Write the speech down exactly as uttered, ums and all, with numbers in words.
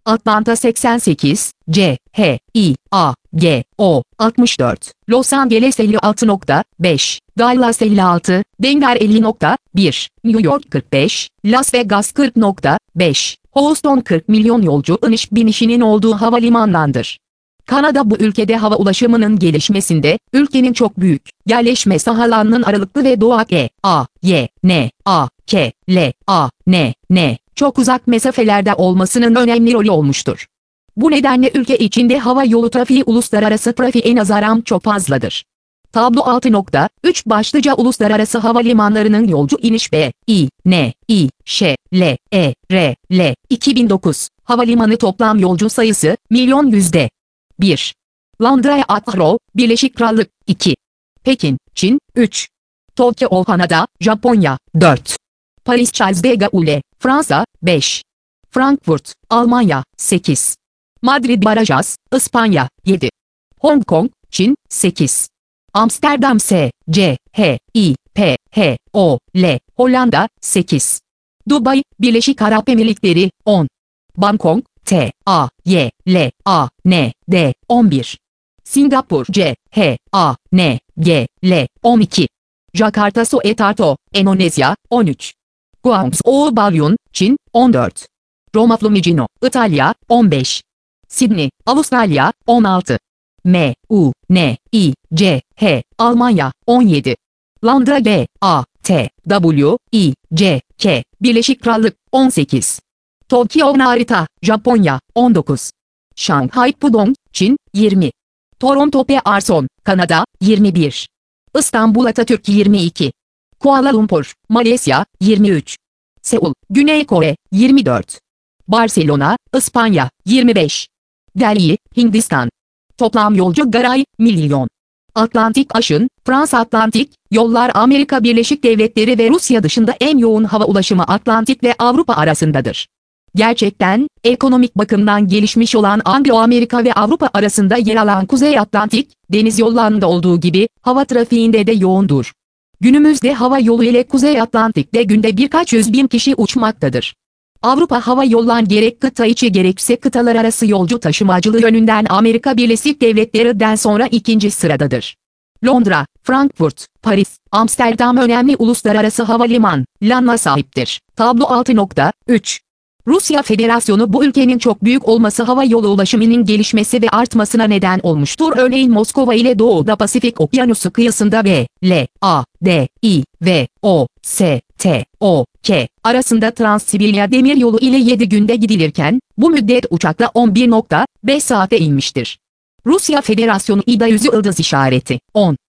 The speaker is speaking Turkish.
Atlanta seksen sekiz, C, H, I, A, G, O, altmış dört, Los Angeles elli altı nokta beş, Dallas elli altı, Denver elli nokta bir, New York kırk beş, Las Vegas kırk nokta beş, Houston kırk milyon yolcu iniş binişinin olduğu havalimanlarıdır. Kanada bu ülkede hava ulaşımının gelişmesinde, ülkenin çok büyük, yerleşme sahalarının aralıklı ve Doğu E, A, Y, N, A, K, L, A, N, N, çok uzak mesafelerde olmasının önemli rolü olmuştur. Bu nedenle ülke içinde hava yolu trafiği uluslararası trafiğe nazaran çok fazladır. Tablo altı nokta üç başlıca uluslararası havalimanlarının yolcu iniş B, I, N, I, Ş, L, E, R, L, iki bin dokuz, havalimanı toplam yolcu sayısı, milyon yüzde bir. Londra Heathrow, Birleşik Krallık, iki. Pekin, Çin, üç. Tokyo Kanada, Japonya, dört. Paris Charles de Gaulle, Fransa, beş. Frankfurt, Almanya, sekiz. Madrid Barajas, İspanya, yedi. Hong Kong, Çin, sekiz. Amsterdam S, C, H, I, P, H, O, L, Hollanda, sekiz. Dubai, Birleşik Arap Emirlikleri, on. Bangkok, T, A, Y, L, A, N, D, on bir. Singapur C, H, A, N, G, L, on iki. Jakarta Soekarto, Endonezya, on üç. Guangzhou Baoyun, Çin, on dört. Roma Fiumicino, İtalya, on beş. Sydney, Avustralya, on altı. M, U, N, I, C, H, Almanya, on yedi. Londra G, A, T, W, I, C, K, Birleşik Krallık, on sekiz. Tokyo Narita, Japonya, on dokuz. Shanghai Pudong, Çin, yirmi. Toronto Pearson, Kanada, yirmi bir. İstanbul Atatürk yirmi iki. Kuala Lumpur, Malezya, yirmi üç. Seul, Güney Kore, yirmi dört. Barcelona, İspanya, yirmi beş. Delhi, Hindistan. Toplam yolcu garay, milyon. Atlantik aşın, Trans-Atlantik yollar Amerika Birleşik Devletleri ve Rusya dışında en yoğun hava ulaşımı Atlantik ve Avrupa arasındadır. Gerçekten, ekonomik bakımdan gelişmiş olan Anglo-Amerika ve Avrupa arasında yer alan Kuzey Atlantik, deniz yollarında olduğu gibi, hava trafiğinde de yoğundur. Günümüzde hava yolu ile Kuzey Atlantik'te günde birkaç yüz bin kişi uçmaktadır. Avrupa hava yolları gerek kıta içi gerekse kıtalar arası yolcu taşımacılığı yönünden Amerika Birleşik Devletleri'den sonra ikinci sıradadır. Londra, Frankfurt, Paris, Amsterdam önemli uluslararası havalimanlarına sahiptir. Tablo altı nokta üç. Rusya Federasyonu bu ülkenin çok büyük olması hava yolu ulaşımının gelişmesi ve artmasına neden olmuştur. Örneğin Moskova ile Doğu'da Pasifik Okyanusu kıyısında V, L, A, D, I, V, O, S, T, O, K arasında Trans-Sibirya demiryolu ile yedi günde gidilirken, bu müddet uçakla on bir nokta beş saate inmiştir. Rusya Federasyonu İDA yüzü yıldız işareti, on.